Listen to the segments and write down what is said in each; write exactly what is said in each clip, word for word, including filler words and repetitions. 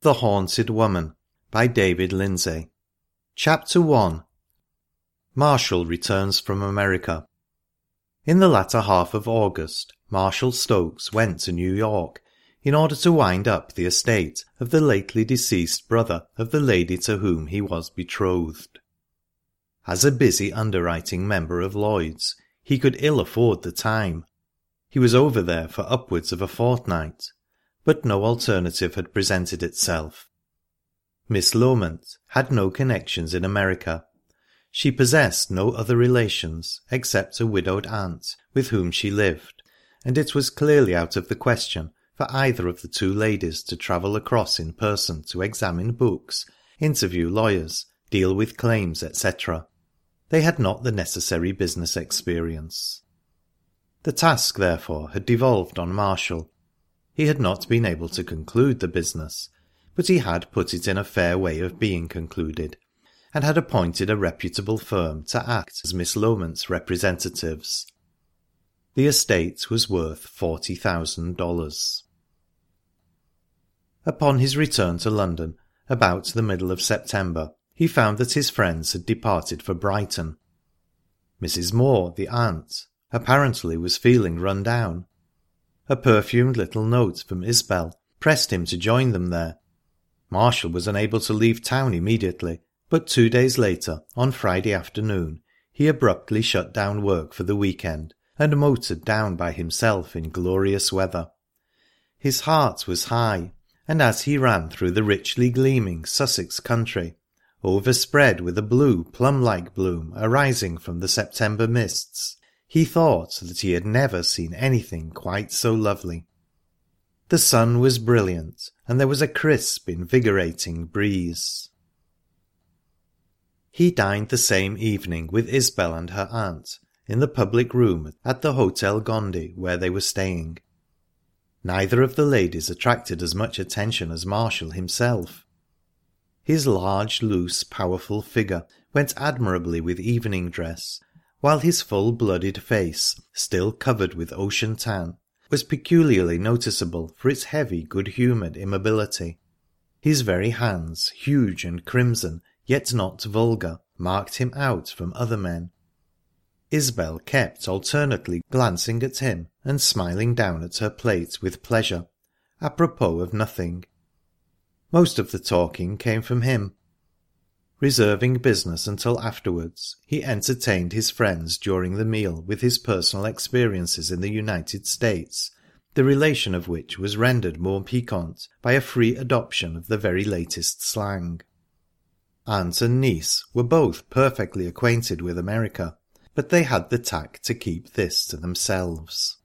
The Haunted Woman by David Lindsay. Chapter one. Marshall returns from America. In the latter half of August, Marshall Stokes went to New York in order to wind up the estate of the lately deceased brother of the lady to whom he was betrothed. As a busy underwriting member of Lloyd's, he could ill afford the time. He was over there for upwards of a fortnight, but no alternative had presented itself. Miss Loment had no connections in America. She possessed no other relations except a widowed aunt with whom she lived, and it was clearly out of the question for either of the two ladies to travel across in person to examine books, interview lawyers, deal with claims, et cetera. They had not the necessary business experience. The task, therefore, had devolved on Marshall. He had not been able to conclude the business, but he had put it in a fair way of being concluded, and had appointed a reputable firm to act as Miss Loment's representatives. The estate was worth forty thousand dollars. Upon his return to London, about the middle of September, he found that his friends had departed for Brighton. Missus Moore, the aunt, apparently was feeling run down. A perfumed little note from Isbel pressed him to join them there. Marshall was unable to leave town immediately, but two days later, on Friday afternoon, he abruptly shut down work for the weekend and motored down by himself in glorious weather. His heart was high, and as he ran through the richly gleaming Sussex country, overspread with a blue plum-like bloom arising from the September mists, he thought that he had never seen anything quite so lovely. The sun was brilliant, and there was a crisp, invigorating breeze. He dined the same evening with Isbel and her aunt in the public room at the Hotel Gondy where they were staying. Neither of the ladies attracted as much attention as Marshall himself. His large, loose, powerful figure went admirably with evening dress, while his full-blooded face, still covered with ocean tan, was peculiarly noticeable for its heavy, good-humoured immobility. His very hands, huge and crimson, yet not vulgar, marked him out from other men. Isbel kept alternately glancing at him and smiling down at her plate with pleasure, apropos of nothing. Most of the talking came from him. Reserving business until afterwards, he entertained his friends during the meal with his personal experiences in the United States, the relation of which was rendered more piquant by a free adoption of the very latest slang. Aunt and niece were both perfectly acquainted with America, but they had the tact to keep this to themselves.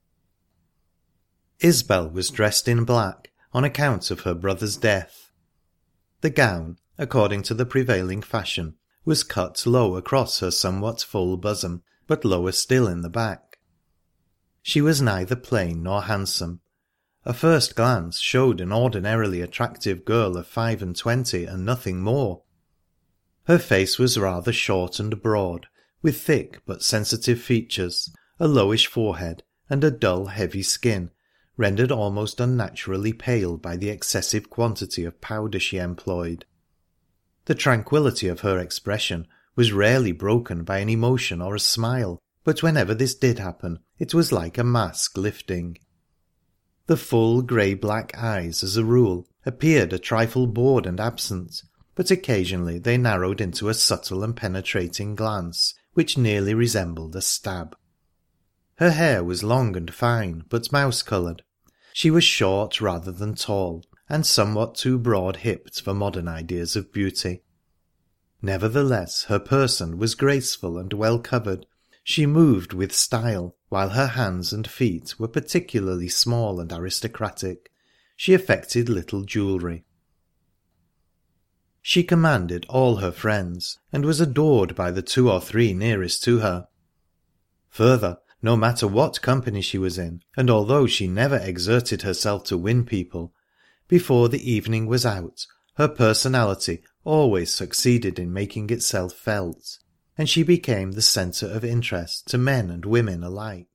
Isbel was dressed in black on account of her brother's death. The gown, according to the prevailing fashion, was cut low across her somewhat full bosom, but lower still in the back. She was neither plain nor handsome. A first glance showed an ordinarily attractive girl of five and twenty and nothing more. Her face was rather short and broad, with thick but sensitive features, a lowish forehead, and a dull, heavy skin, rendered almost unnaturally pale by the excessive quantity of powder she employed. The tranquillity of her expression was rarely broken by an emotion or a smile, but whenever this did happen, it was like a mask lifting. The full grey-black eyes, as a rule, appeared a trifle bored and absent, but occasionally they narrowed into a subtle and penetrating glance, which nearly resembled a stab. Her hair was long and fine, but mouse-coloured. She was short rather than tall, and somewhat too broad-hipped for modern ideas of beauty. Nevertheless, her person was graceful and well-covered. She moved with style, while her hands and feet were particularly small and aristocratic. She affected little jewellery. She commanded all her friends, and was adored by the two or three nearest to her. Further, no matter what company she was in, and although she never exerted herself to win people, before the evening was out, her personality always succeeded in making itself felt, and she became the centre of interest to men and women alike.